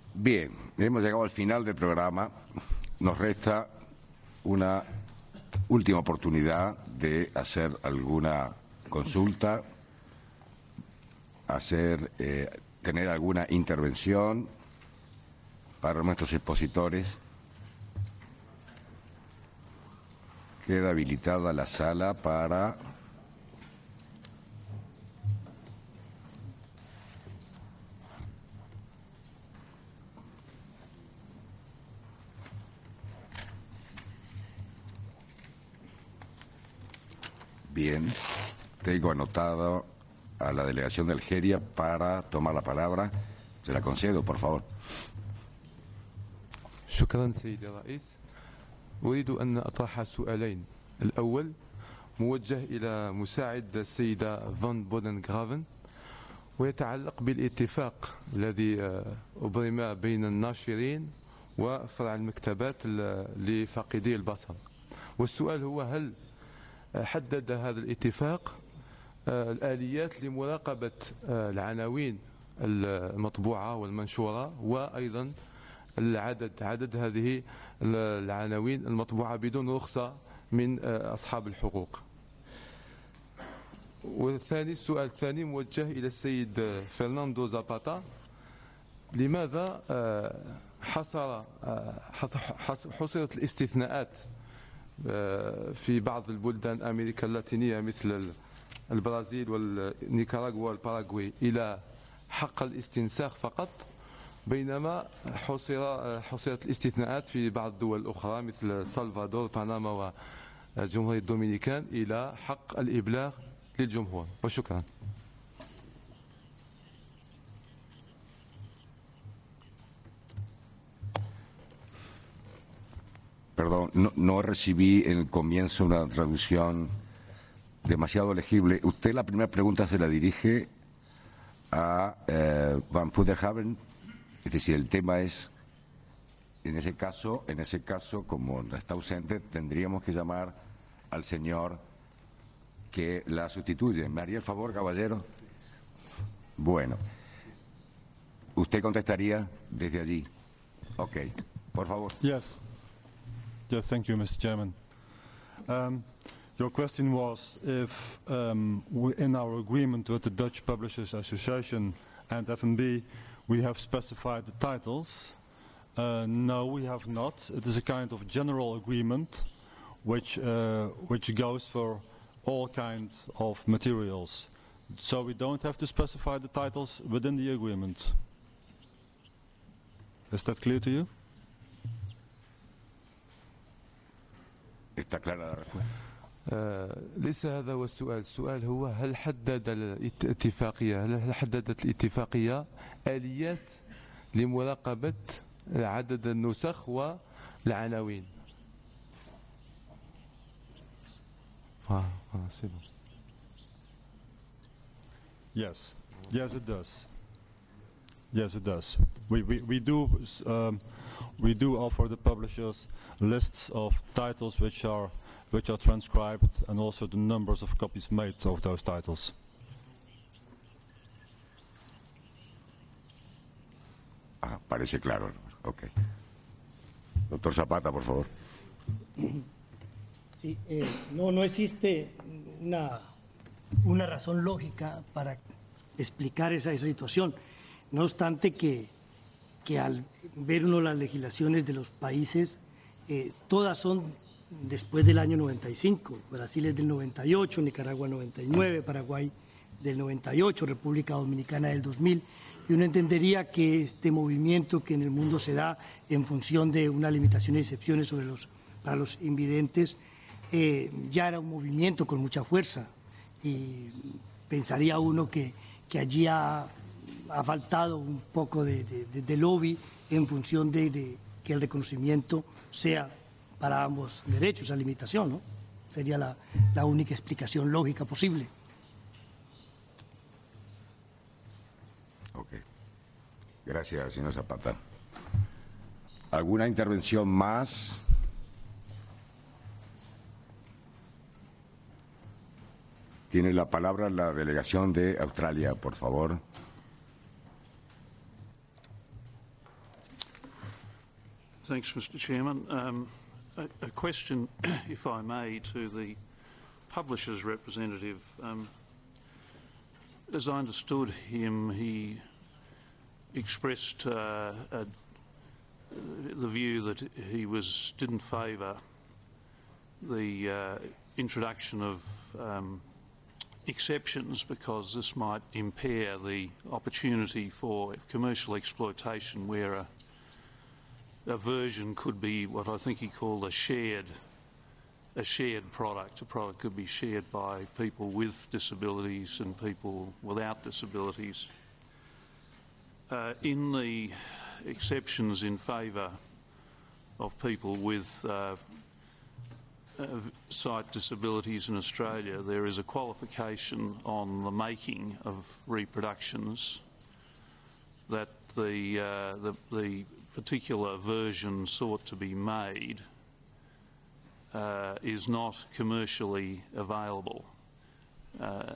Bien, hemos llegado al final del programa. Nos resta una última oportunidad de hacer alguna consulta, tener alguna intervención para nuestros expositores. Queda habilitada la sala para bien. Tengo anotado a la delegación de Algeria para tomar la palabra. Se la concedo, por favor. شكرا سيدي الرئيس. أريد أن أطرح سؤالين. الأول موجه إلى مساعد السيدة فان بودنغرافن، ويتعلق بالاتفاق الذي أبرم بين الناشرين وفرع المكتبات لفاقدي البصر. والسؤال هو: هل حدد هذا الاتفاق الآليات لمراقبة العناوين المطبوعة والمنشورة، وأيضا عدد هذه العناوين المطبوعة بدون رخصة من أصحاب الحقوق؟ والثاني، السؤال الثاني موجه إلى السيد فرناندو زاباتا. لماذا حصرت الاستثناءات في بعض البلدان أمريكا اللاتينية مثل البرازيل والنيكاراغوا والباراغواي إلى حق الاستنساخ فقط، بينما حصرت الاستثناءات في بعض الدول الأخرى مثل سلفادور، بنما والجمهورية الدومينيكان إلى حق الإبلاغ للجمهور؟ وشكرا. Perdón, no recibí en el comienzo una traducción demasiado legible. Usted la primera pregunta se la dirige a Van Puderhaven, es decir, el tema es, en ese caso, como está ausente, tendríamos que llamar al señor que la sustituye. ¿Me haría el favor, caballero? Bueno, usted contestaría desde allí. Ok, por favor. Yes, thank you, Mr. Chairman. Your question was if in our agreement with the Dutch Publishers Association and FNB we have specified the titles. No, we have not. It is a kind of general agreement which goes for all kinds of materials. So we don't have to specify the titles within the agreement. Is that clear to you? Está clara la respuesta. ليس هذا هو السؤال. السؤال هو: هل حددت الاتفاقية آليات لمراقبة عدد النسخ والعناوين؟ Yes, it does. Yes, it does. We do offer the publishers lists of titles which are transcribed, and also the numbers of copies made of those titles. Parece claro. Ok. Doctor Zapata, por favor. Sí, no existe una razón lógica para explicar esa situación. No obstante que al ver uno las legislaciones de los países, todas son después del año 95. Brasil es del 98, Nicaragua 99, Paraguay del 98, República Dominicana del 2000. Y uno entendería que este movimiento que en el mundo se da en función de una limitación y excepciones para los invidentes, ya era un movimiento con mucha fuerza. Y pensaría uno que allí ha faltado un poco de lobby en función de que el reconocimiento sea para ambos derechos, esa limitación, ¿no? Sería la única explicación lógica posible. Ok. Gracias, señor Zapata. ¿Alguna intervención más? Tiene la palabra la delegación de Australia, por favor. Thanks, Mr. Chairman. A question, if I may, to the publisher's representative. As I understood him, he expressed the view that he didn't favour the introduction of exceptions because this might impair the opportunity for commercial exploitation where a version could be what I think he called a shared product. A product could be shared by people with disabilities and people without disabilities. In the exceptions in favour of people with sight disabilities in Australia, there is a qualification on the making of reproductions that the particular version sought to be made is not commercially available. A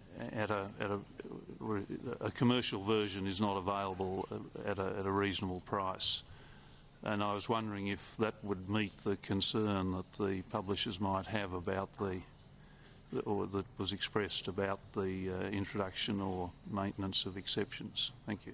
commercial version is not available at a reasonable price. And I was wondering if that would meet the concern that the publishers might have about or that was expressed about the introduction or maintenance of exceptions. Thank you.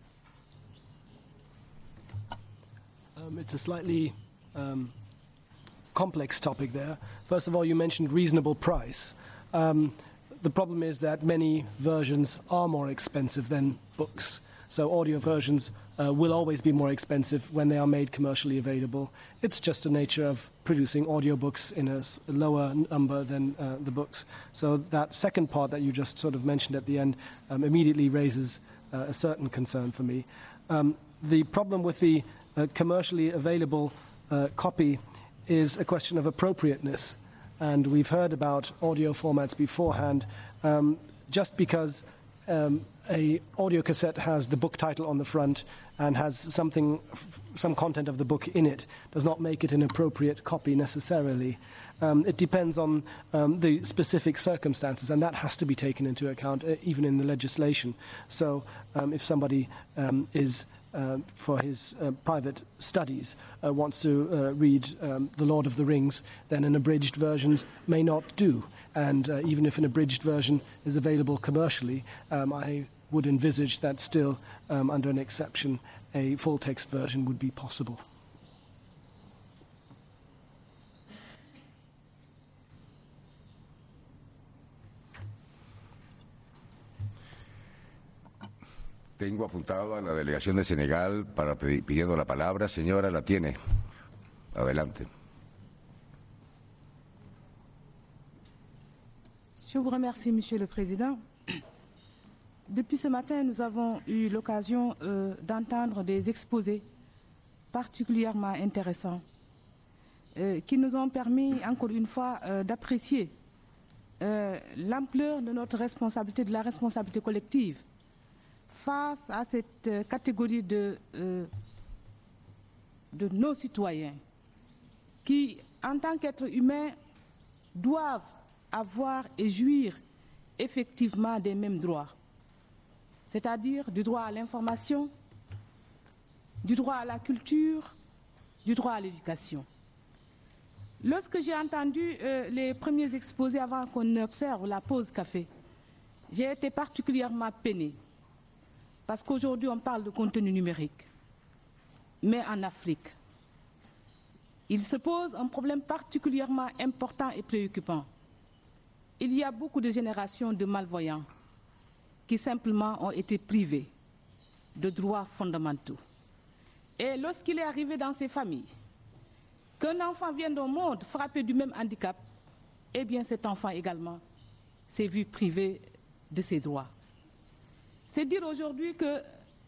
It's a slightly complex topic there. First of all, you mentioned reasonable price. The problem is that many versions are more expensive than books. So audio versions will always be more expensive when they are made commercially available. It's just the nature of producing audiobooks in a lower number than the books. So that second part that you just sort of mentioned at the end immediately raises a certain concern for me. The problem with the commercially available copy is a question of appropriateness. And we've heard about audio formats beforehand. Just because a audio cassette has the book title on the front and has some content of the book in it does not make it an appropriate copy necessarily. It depends on the specific circumstances, and that has to be taken into account even in the legislation. So if somebody is for his private studies wants to read The Lord of the Rings, then an abridged version may not do. And even if an abridged version is available commercially, I would envisage that still, under an exception, a full-text version would be possible. Tengo apuntado a la delegación de Senegal pidiendo la palabra. Señora, la tiene. Adelante. Je vous remercie, Monsieur le Président. Depuis ce matin, nous avons eu l'occasion d'entendre des exposés particulièrement intéressants qui nous ont permis, encore une fois, d'apprécier l'ampleur de notre responsabilité, de la responsabilité collective face à cette catégorie de nos citoyens qui, en tant qu'êtres humains, doivent avoir et jouir effectivement des mêmes droits, c'est-à-dire du droit à l'information, du droit à la culture, du droit à l'éducation. Lorsque j'ai entendu les premiers exposés avant qu'on observe la pause café, j'ai été particulièrement peinée. Parce qu'aujourd'hui, on parle de contenu numérique. Mais en Afrique, il se pose un problème particulièrement important et préoccupant. Il y a beaucoup de générations de malvoyants qui simplement ont été privés de droits fondamentaux. Et lorsqu'il est arrivé dans ces familles qu'un enfant vienne au monde frappé du même handicap, eh bien cet enfant également s'est vu privé de ses droits. C'est dire aujourd'hui que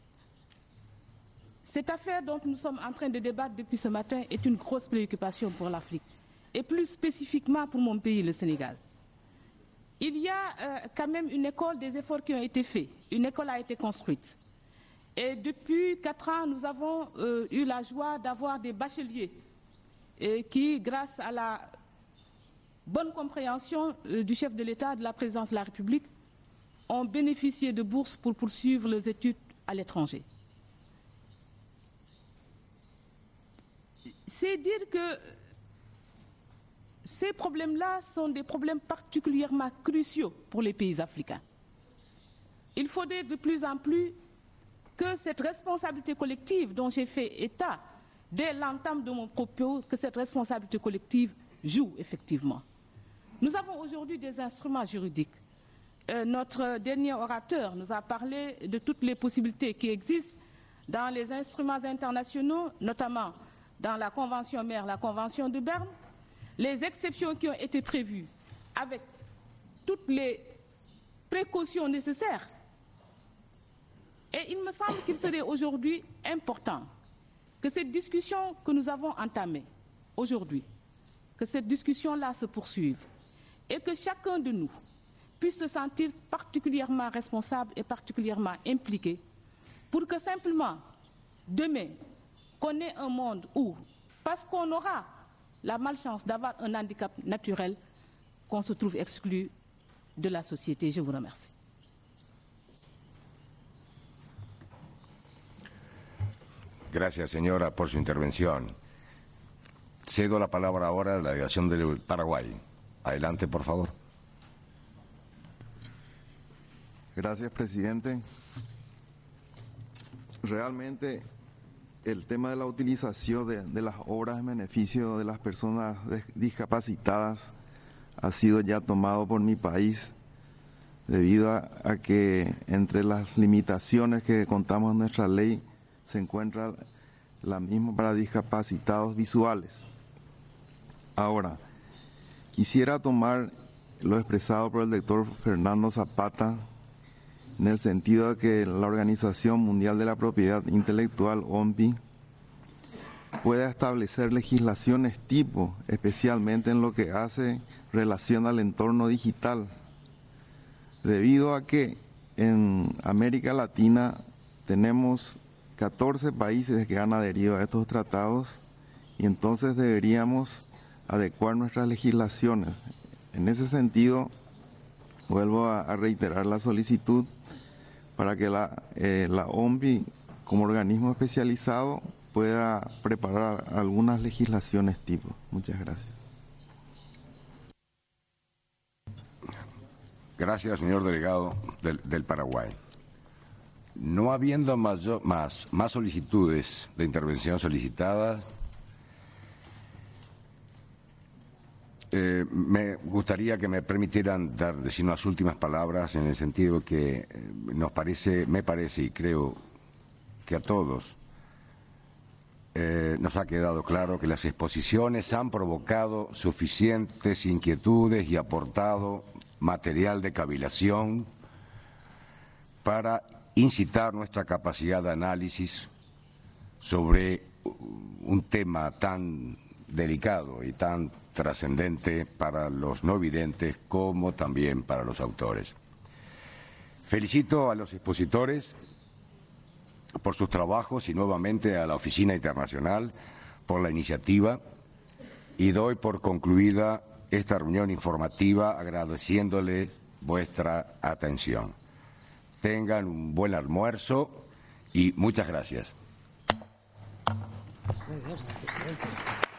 cette affaire dont nous sommes en train de débattre depuis ce matin est une grosse préoccupation pour l'Afrique, et plus spécifiquement pour mon pays, le Sénégal. Il y a quand même une école, des efforts qui ont été faits. Une école a été construite. Et depuis 4 ans, nous avons eu la joie d'avoir des bacheliers qui, grâce à la bonne compréhension du chef de l'État, de la présidence de la République, ont bénéficié de bourses pour poursuivre leurs études à l'étranger. c'est dire que ces problèmes-là sont des problèmes particulièrement cruciaux pour les pays africains. Il faudrait de plus en plus que cette responsabilité collective dont j'ai fait état dès l'entame de mon propos, que cette responsabilité collective joue effectivement. Nous avons aujourd'hui des instruments juridiques. Notre dernier orateur nous a parlé de toutes les possibilités qui existent dans les instruments internationaux, notamment dans la Convention mère, la Convention de Berne, les exceptions qui ont été prévues avec toutes les précautions nécessaires. Et il me semble qu'il serait aujourd'hui important que cette discussion que nous avons entamée aujourd'hui, que cette discussion-là se poursuive et que chacun de nous puisse se sentir particulièrement responsable et particulièrement impliqué pour que simplement, demain, qu'on ait un monde où, parce qu'on aura la malchance d'avoir un handicap naturel, qu'on se trouve exclu de la société. Je vous remercie. Gracias, señora, por su intervención. Cedo la palabra ahora a la delegación del Paraguay. Adelante, por favor. Gracias, presidente. Realmente el tema de la utilización de las obras en beneficio de las personas discapacitadas ha sido ya tomado por mi país debido a que entre las limitaciones que contamos en nuestra ley se encuentra la misma para discapacitados visuales. Ahora, quisiera tomar lo expresado por el doctor Fernando Zapata en el sentido de que la Organización Mundial de la Propiedad Intelectual, OMPI, pueda establecer legislaciones tipo, especialmente en lo que hace relación al entorno digital, debido a que en América Latina tenemos 14 países que han adherido a estos tratados y entonces deberíamos adecuar nuestras legislaciones. En ese sentido, vuelvo a reiterar la solicitud para que la OMPI, como organismo especializado, pueda preparar algunas legislaciones tipo. Muchas gracias. Gracias, señor delegado del Paraguay. No habiendo más solicitudes de intervención solicitadas, me gustaría que me permitieran decir unas últimas palabras en el sentido que me parece y creo que a todos nos ha quedado claro que las exposiciones han provocado suficientes inquietudes y aportado material de cavilación para incitar nuestra capacidad de análisis sobre un tema tan delicado y tan trascendente para los no videntes como también para los autores. Felicito a los expositores por sus trabajos y nuevamente a la Oficina Internacional por la iniciativa y doy por concluida esta reunión informativa agradeciéndole vuestra atención. Tengan un buen almuerzo y muchas gracias. Gracias, presidente.